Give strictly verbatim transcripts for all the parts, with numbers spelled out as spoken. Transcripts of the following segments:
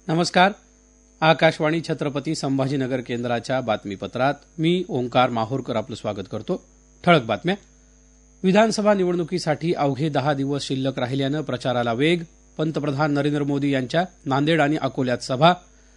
नमस्कार. आकाशवाणी छत्रपती संभाजीनगर केंद्राच्या बातमीपत्रात मी ओंकार माहूरकर आपलं स्वागत करतो. ठळक बातम्या. विधानसभा निवडणुकीसाठी अवघे दहा दिवस शिल्लक राहिल्यानं प्रचाराला वेग. पंतप्रधान नरेंद्र मोदी यांच्या नांदेड आणि अकोल्यात सभा.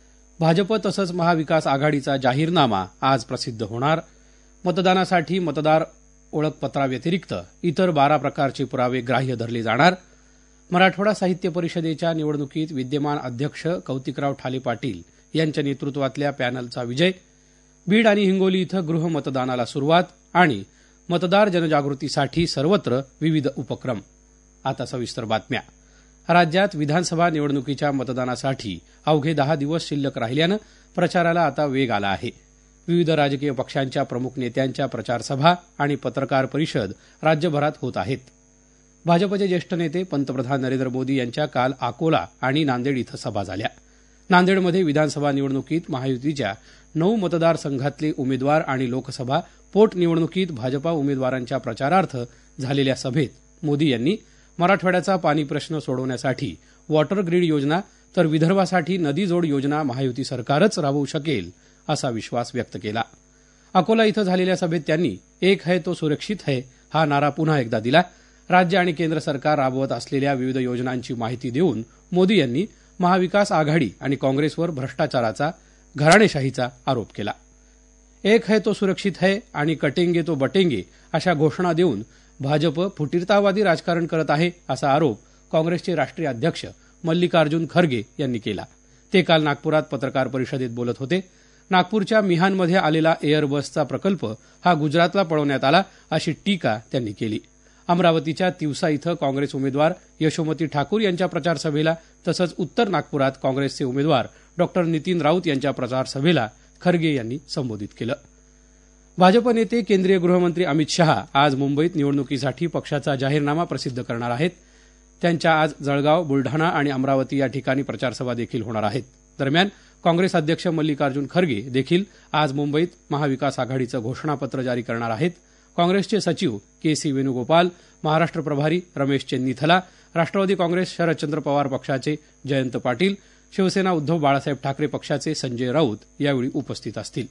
भाजप तसंच महाविकास आघाडीचा जाहीरनामा आज प्रसिद्ध होणार. मतदानासाठी मतदार ओळखपत्राव्यतिरिक्त इतर बारा प्रकारचे पुरावे ग्राह्य धरले जाणार. मराठवाडा साहित्य परिषदेच्या निवडणुकीत विद्यमान अध्यक्ष कौतिकराव ठाले पाटील यांच्या नेतृत्वातल्या पॅनलचा विजय. बीड आणि हिंगोली इथं गृहमतदानाला सुरुवात आणि मतदार जनजागृतीसाठी सर्वत्र विविध उपक्रम. आता सविस्तर बातम्या. राज्यात विधानसभा निवडणुकीच्या मतदानासाठी अवघे दहा दिवस शिल्लक राहिल्यानं प्रचाराला आता वेग आला आहे. विविध राजकीय पक्षांच्या प्रमुख नेत्यांच्या प्रचारसभा आणि पत्रकार परिषद राज्यभरात होत आहेत. भाजपचे ज्येष्ठ नेते पंतप्रधान नरेंद्र मोदी यांच्या काल अकोला आणि नांदेड इथं सभा झाल्या. नांदेडमध्ये विधानसभा निवडणुकीत महायुतीच्या नऊ मतदारसंघातले उमेदवार आणि लोकसभा पोटनिवडणुकीत भाजपा उमेदवारांच्या प्रचारार्थ झालेल्या सभेत मोदी यांनी मराठवाड्याचा पाणी प्रश्न सोडवण्यासाठी वॉटर ग्रीड योजना तर विदर्भासाठी नदी जोड योजना महायुती सरकारच राबवू शकेल असा विश्वास व्यक्त केला. अकोला इथं झालेल्या सभेत त्यांनी एक है तो सुरक्षित है हा नारा पुन्हा एकदा दिला. राज्य आणि केंद्र सरकार राबवत असलेल्या विविध योजनांची माहिती देऊन मोदी यांनी महाविकास आघाडी आणि काँग्रेसवर भ्रष्टाचाराचा घराणेशाहीचा आरोप केला. एक है तो सुरक्षित है आणि कटेंगे तो बटेंगे अशा घोषणा देऊन भाजप फुटीरतावादी राजकारण करत आहे असा आरोप काँग्रेसचे राष्ट्रीय अध्यक्ष मल्लिकार्जुन खरगे यांनी केला. ते काल नागपुरात पत्रकार परिषदेत बोलत होते. नागपूरच्या मिहानमध्ये आलेला एअर बसचा प्रकल्प हा गुजरातला पळवण्यात आला अशी टीका त्यांनी केली. अमरावतीच्या तिवसा इथं काँग्रेस उमेदवार यशोमती ठाकूर यांच्या प्रचारसभेला तसंच उत्तर नागपुरात काँग्रेसचे उमेदवार डॉक्टर नितीन राऊत यांच्या प्रचारसभेला खरगे यांनी संबोधित केलं. भाजप नेते केंद्रीय गृहमंत्री अमित शहा आज मुंबईत निवडणुकीसाठी पक्षाचा जाहीरनामा प्रसिद्ध करणार आहेत. त्यांच्या आज जळगाव, बुलढाणा आणि अमरावती या ठिकाणी प्रचारसभा देखील होणार आहेत. दरम्यान काँग्रेस अध्यक्ष मल्लिकार्जुन खरगे देखील आज मुंबईत महाविकास आघाडीचं घोषणापत्र जारी करणार आहेत. काँग्रेसचे सचिव के सी वेणुगोपाल, महाराष्ट्र प्रभारी रमेश चेन्नीथला, राष्ट्रवादी काँग्रेस शरदचंद्र पवार पक्षाचे जयंत पाटील, शिवसेना उद्धव बाळासाहेब ठाकरे पक्षाचे संजय राऊत यावेळी उपस्थित असतील.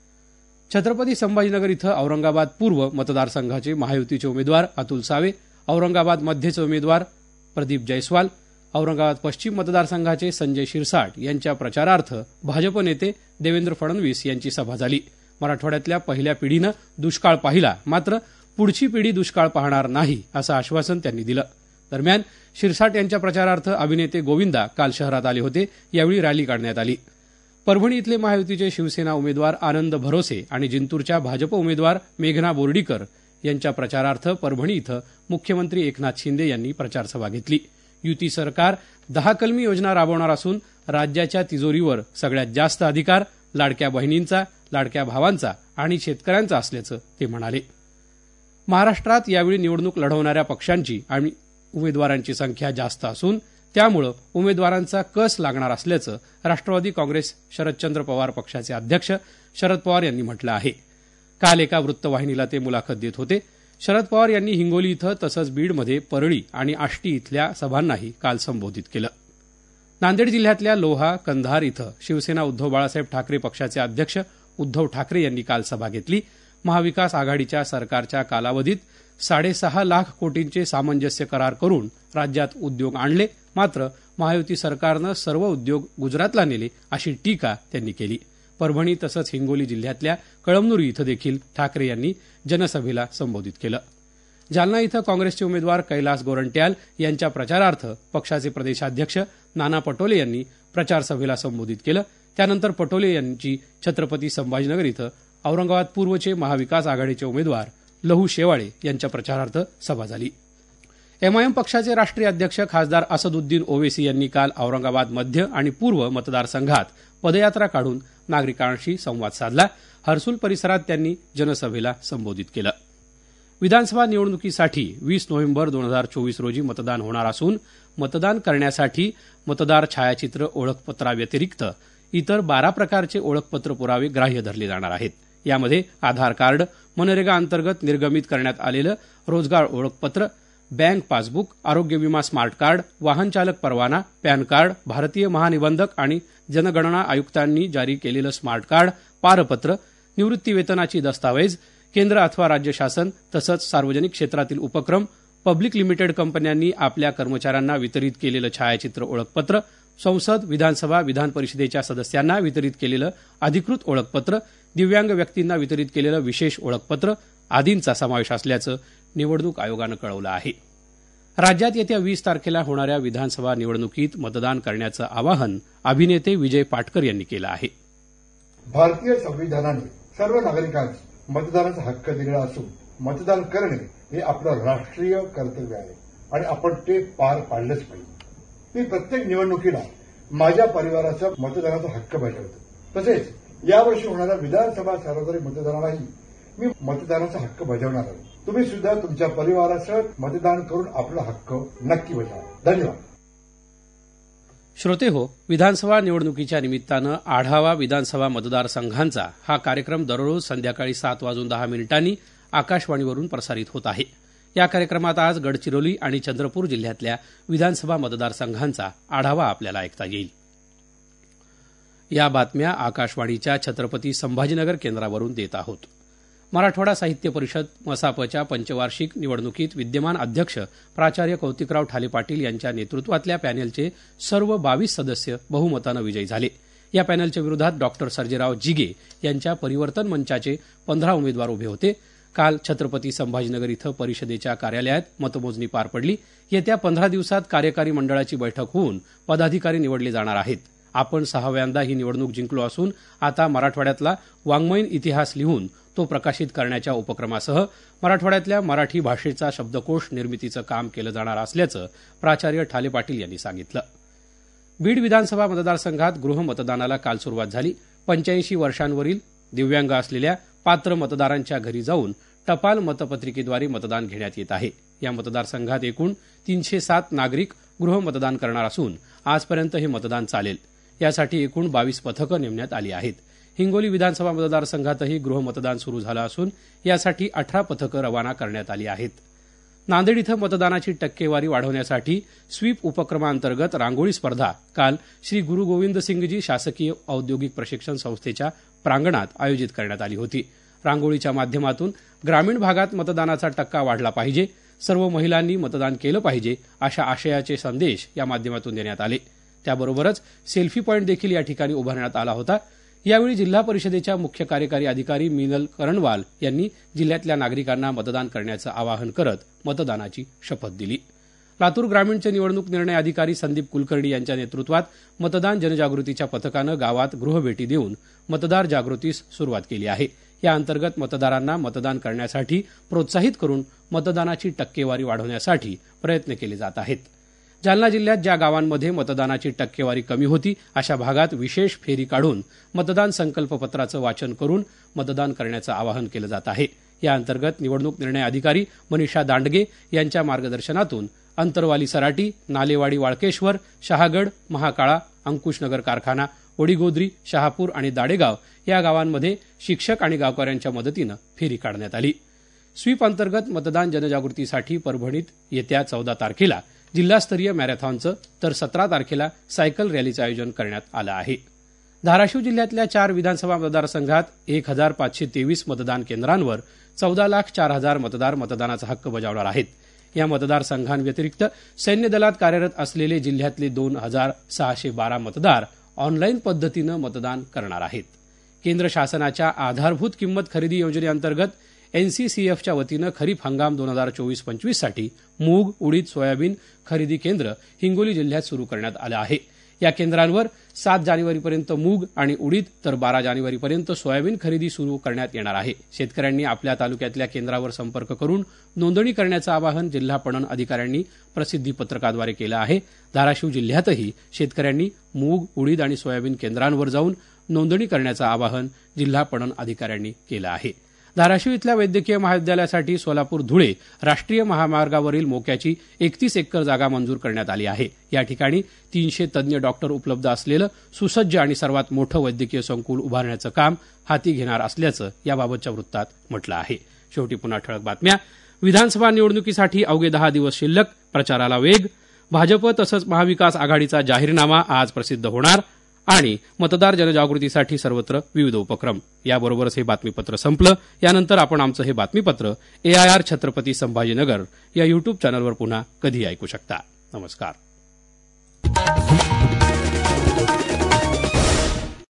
छत्रपती संभाजीनगर इथं औरंगाबाद पूर्व मतदारसंघाचे महायुतीचे उमेदवार अतुल सावे, औरंगाबाद मध्यचे उमेदवार प्रदीप जयस्वाल, औरंगाबाद पश्चिम मतदारसंघाचे संजय शिरसाट यांच्या प्रचारार्थ भाजप नेते देवेंद्र फडणवीस यांची सभा झाली. मराठवाड्यातल्या पहिल्या पिढीनं दुष्काळ पाहिला, मात्र पुढची पिढी दुष्काळ पाहणार नाही असं आश्वासन त्यांनी दिलं. दरम्यान शिरसाट यांच्या प्रचारार्थ अभिनेते गोविंदा काल शहरात आले होते. यावेळी रॅली काढण्यात आली. परभणी इथले महायुतीचे शिवसेना उमेदवार आनंद भरोसे आणि जिंतूरच्या भाजप उमेदवार मेघना बोर्डीकर यांच्या प्रचारार्थ परभणी इथं मुख्यमंत्री एकनाथ शिंदे यांनी प्रचारसभा घेतली. युती सरकार दहा कलमी योजना राबवणार असून राज्याच्या तिजोरीवर सगळ्यात जास्त अधिकार लाडक्या बहिणींचा, लाडक्या भावांचा आणि शेतकऱ्यांचा असल्याचं ते म्हणाले. महाराष्ट्रात यावेळी निवडणूक लढवणाऱ्या पक्षांची आणि उमेदवारांची संख्या जास्त असून त्यामुळे उमेदवारांचा कस लागणार असल्याचं राष्ट्रवादी काँग्रेस शरदचंद्र पवार पक्षाचे अध्यक्ष शरद पवार यांनी म्हटलं आहे. काल एका वृत्तवाहिनीला ते मुलाखत देत होते. शरद पवार यांनी हिंगोली इथं तसंच बीडमध्ये परळी आणि आष्टी इथल्या सभांनाही काल संबोधित केलं. नांदेड जिल्ह्यातल्या लोहा, कंधार इथं शिवसेना उद्धव बाळासाहेब ठाकरे पक्षाचे अध्यक्ष उद्धव ठाकरे यांनी काल सभा घेतली. महाविकास आघाडीच्या सरकारच्या कालावधीत साडेसहा लाख कोटींचे सामंजस्य करार करून राज्यात उद्योग आणले, मात्र महायुती सरकारनं सर्व उद्योग गुजरातला नेले अशी टीका त्यांनी केली. परभणी तसंच हिंगोली जिल्ह्यातल्या कळमनुरी इथं देखील ठाकरे यांनी जनसभेला संबोधित केलं. जालना इथं काँग्रेसचे उमेदवार कैलास गोरंट्याल यांच्या प्रचारार्थ पक्षाचे प्रदेशाध्यक्ष नाना पटोले यांनी प्रचारसभेला संबोधित केलं. त्यानंतर पटोले यांची छत्रपती संभाजीनगर इथं औरंगाबाद पूर्वचे महाविकास आघाडीचे उमेदवार लहू शेवाळे यांच्या प्रचारार्थ सभा झाली. एमआयएम पक्षाचे राष्ट्रीय अध्यक्ष खासदार असदुद्दीन ओवेसी यांनी काल औरंगाबाद मध्य आणि पूर्व मतदारसंघात पदयात्रा काढून नागरिकांशी संवाद साधला. हर्सुल परिसरात त्यांनी जनसभेला संबोधित केलं. विधानसभा निवडणुकीसाठी वीस नोव्हेंबर दोन हजार चोवीस रोजी मतदान होणार असून मतदान करण्यासाठी मतदार छायाचित्र ओळखपत्राव्यतिरिक्त इतर बारा प्रकारचे ओळखपत्र पुरावे ग्राह्य धरले जाणार आहेत. यामध्ये आधार कार्ड, मनरेगा अंतर्गत निर्गमित करण्यात आलेलं रोजगार ओळखपत्र, बँक पासबुक, आरोग्य विमा स्मार्ट कार्ड, वाहन चालक परवाना, पॅन कार्ड, भारतीय महानिबंधक आणि जनगणना आयुक्तांनी जारी केलेलं स्मार्ट कार्ड, पारपत्र, निवृत्तीवेतनाची दस्तावेज, केंद्र अथवा राज्य शासन तसंच सार्वजनिक क्षेत्रातील उपक्रम, पब्लिक लिमिटेड कंपन्यांनी आपल्या कर्मचाऱ्यांना वितरित केलेलं छायाचित्र ओळखपत्र, संसद, विधानसभा, विधान परिषदेच्या सदस्यांना वितरित केलेलं अधिकृत ओळखपत्र, दिव्यांग व्यक्तींना वितरित केलेलं विशेष ओळखपत्र आदींचा समावेश असल्याचं निवडणूक आयोगानं कळवलं आहे. राज्यात येत्या वीस तारखेला होणाऱ्या विधानसभा निवडणुकीत मतदान करण्याचं आवाहन अभिनेते विजय पाटकर यांनी केलं आहे. भारतीय संविधानाने सर्व नागरिकांना मतदानाचा हक्क दिलेला असून मतदान करणे हे आपलं राष्ट्रीय कर्तव्य आहे आणि आपण ते पार पाडलंच पाहिजे. मी प्रत्येक निवडणुकीला माझ्या परिवाराचा मतदानाचा हक्क बजावतो. तसेच यावर्षी होणाऱ्या विधानसभा सार्वत्रिक मतदानालाही मी मतदानाचा हक्क बजावणार आहे. तुम्ही सुद्धा तुमच्या परिवारासह मतदान करून आपला हक्क नक्की बजावा. धन्यवाद. श्रोते हो, विधानसभा निवडणुकीच्या निमित्तानं आढावा विधानसभा मतदारसंघांचा हा कार्यक्रम दररोज संध्याकाळी सात वाजून दहा मिनिटांनी आकाशवाणीवरून प्रसारित होत आहे. या कार्यक्रमात आज गडचिरोली आणि चंद्रपूर जिल्ह्यातल्या विधानसभा मतदारसंघांचा आढावा आपल्याला ऐकता येईल. या बातम्या आकाशवाणीच्या छत्रपती संभाजीनगर केंद्रावरून देत आहोत. मराठवाडा साहित्य परिषद मसापच्या पंचवार्षिक निवडणुकीत विद्यमान अध्यक्ष प्राचार्य कौतिकराव ठाले पाटील यांच्या नेतृत्वातल्या पॅनेलचे सर्व बावीस सदस्य बहुमतानं विजयी झाले. या पॅनेलच्या विरोधात डॉक्टर सर्जेराव जिगे यांच्या परिवर्तन मंचाचे पंधरा उमेदवार उभे होते. काल छत्रपती संभाजीनगर इथं परिषदेच्या कार्यालयात मतमोजणी पार पडली. येत्या पंधरा दिवसात कार्यकारी मंडळाची बैठक होऊन पदाधिकारी निवडले जाणार आहेत. आपण सहाव्यांदा ही निवडणूक जिंकलो असून आता मराठवाड्यातला वाङ्मयीन इतिहास लिहून तो प्रकाशित करण्याच्या उपक्रमासह मराठवाड्यातल्या मराठी भाषेचा शब्दकोश निर्मितीचं काम केलं जाणार असल्याचं प्राचार्य ठाले पाटील यांनी सांगितलं. बीड विधानसभा मतदारसंघात गृहमतदानाला काल सुरुवात झाली. पंच्याऐंशी वर्षांवरील दिव्यांग असलेल्या पात्र मतदारांच्या घरी जाऊन टपाल मतपत्रिकेद्वारे मतदान घेण्यात येत आहे. या मतदारसंघात एकूण तीनशे सात नागरिक गृहमतदान करणार असून आजपर्यंत हे मतदान चालेल. यासाठी एकूण बावीस पथकं नेमण्यात आली आहेत. हिंगोली विधानसभा मतदारसंघातही गृहमतदान सुरू झालं असून यासाठी अठरा पथकं रवाना करण्यात आली आहेत. नांदेड इथं मतदानाची टक्केवारी वाढवण्यासाठी स्वीप उपक्रमांतर्गत रांगोळी स्पर्धा काल श्री गुरु गोविंदसिंगजी शासकीय औद्योगिक प्रशिक्षण संस्थेच्या प्रांगणात आयोजित करण्यात आली होती. रांगोळीच्या माध्यमातून ग्रामीण भागात मतदानाचा टक्का वाढला पाहिजे, सर्व महिलांनी मतदान केलं पाहिजे अशा आशयाचे संदेश या माध्यमातून देण्यात आले. त्याबरोबरच सेल्फी पॉईंट देखील या ठिकाणी उभारण्यात आला होता. यावेळी जिल्हा परिषदेच्या मुख्य कार्यकारी अधिकारी मिनल करणवाल यांनी जिल्ह्यातल्या नागरिकांना मतदान करण्याचं आवाहन करत मतदानाची शपथ दिली. लातूर ग्रामीणचे निवडणूक निर्णय अधिकारी संदीप कुलकर्णी यांच्या नेतृत्वात मतदान जनजागृतीच्या पथकानं गावात गृहभेटी देऊन मतदार जागृतीस सुरुवात केली आहे. या अंतर्गत मतदारांना मतदान करण्यासाठी प्रोत्साहित करून मतदानाची टक्केवारी वाढवण्यासाठी प्रयत्न केले जात आहेत. जालना जिल्ह्यात ज्या गावांमध्ये मतदानाची टक्केवारी कमी होती अशा भागात विशेष फेरी काढून मतदान संकल्पपत्राचं वाचन करून मतदान करण्याचं आवाहन केलं जात आहे. या अंतर्गत निवडणूक निर्णय अधिकारी मनीषा दांडगे यांच्या मार्गदर्शनातून अंतरवाली सराटी, नालेवाडी वाळकेश्वर, शहागड, महाकाळा, अंकुशनगर कारखाना, ओडीगोद्री, शहापूर आणि दाडेगाव या गावांमध्ये शिक्षक आणि गावकऱ्यांच्या मदतीनं फेरी काढण्यात आली. स्वीप अंतर्गत मतदान जनजागृतीसाठी परभणीत येत्या चौदा तारखेला जिल्हास्तरीय मॅरेथॉनचं तर सतरा तारखेला सायकल रॅलीचं आयोजन करण्यात आलं आहे. धाराशिव जिल्ह्यातल्या चार विधानसभा मतदारसंघात एक हजार पाचशे तेवीस मतदान केंद्रांवर चौदा लाख चार हजार मतदार मतदानाचा हक्क बजावणार आहेत. या मतदारसंघांव्यतिरिक्त सैन्य दलात कार्यरत असलेले जिल्ह्यातले दोन हजार सहाशे बारा मतदार ऑनलाईन पद्धतीनं मतदान करणार आहेत. केंद्र शासनाच्या आधारभूत किंमत खरेदी योजनेअंतर्गत एनसीसीएफच्या वतीनं खरीप हंगाम दोन हजार चोवीस पंचवीससाठी मूग, उडीद, सोयाबीन खरेदी केंद्र हिंगोली जिल्ह्यात सुरू करण्यात आलं आहे. या केंद्रांवर सात जानेवारीपर्यंत मूग आणि उडीद तर बारा जानेवारीपर्यंत सोयाबीन खरेदी सुरू करण्यात येणार आहे. शेतकऱ्यांनी आपल्या तालुक्यातल्या केंद्रावर संपर्क करून नोंदणी करण्याचं आवाहन जिल्हा पणन अधिकाऱ्यांनी प्रसिद्धी पत्रकाद्वारे केलं आहे. धाराशिव जिल्ह्यातही शेतकऱ्यांनी मूग, उडीद आणि सोयाबीन केंद्रांवर जाऊन नोंदणी करण्याचं आवाहन जिल्हा पणन अधिकाऱ्यांनी केलं आहे. धाराशिव इथल्या वैद्यकीय महाविद्यालयासाठी सोलापूर धुळे राष्ट्रीय महामार्गावरील मोक्याची एकतीस एकर जागा मंजूर करण्यात आली आहे. या ठिकाणी तीनशे तज्ज्ञ डॉक्टर उपलब्ध असलेलं सुसज्ज आणि सर्वात मोठं वैद्यकीय संकुल उभारण्याचं काम हाती घेणार असल्याचं याबाबतच्या वृत्तात म्हटलं आहे. शेवटी पुन्हा ठळक बातम्या. विधानसभा निवडणुकीसाठी अवघे दहा दिवस शिल्लक, प्रचाराला वेग. भाजप तसंच महाविकास आघाडीचा जाहीरनामा आज प्रसिद्ध होणार आणि मतदार जनजागृतीसाठी सर्वत्र विविध उपक्रम. याबरोबरच हे बातमीपत्र संपलं. यानंतर आपण आमचं हे बातमीपत्र एआयआर छत्रपती संभाजीनगर या युट्यूब चॅनलवर पुन्हा कधीही ऐकू शकता. नमस्कार.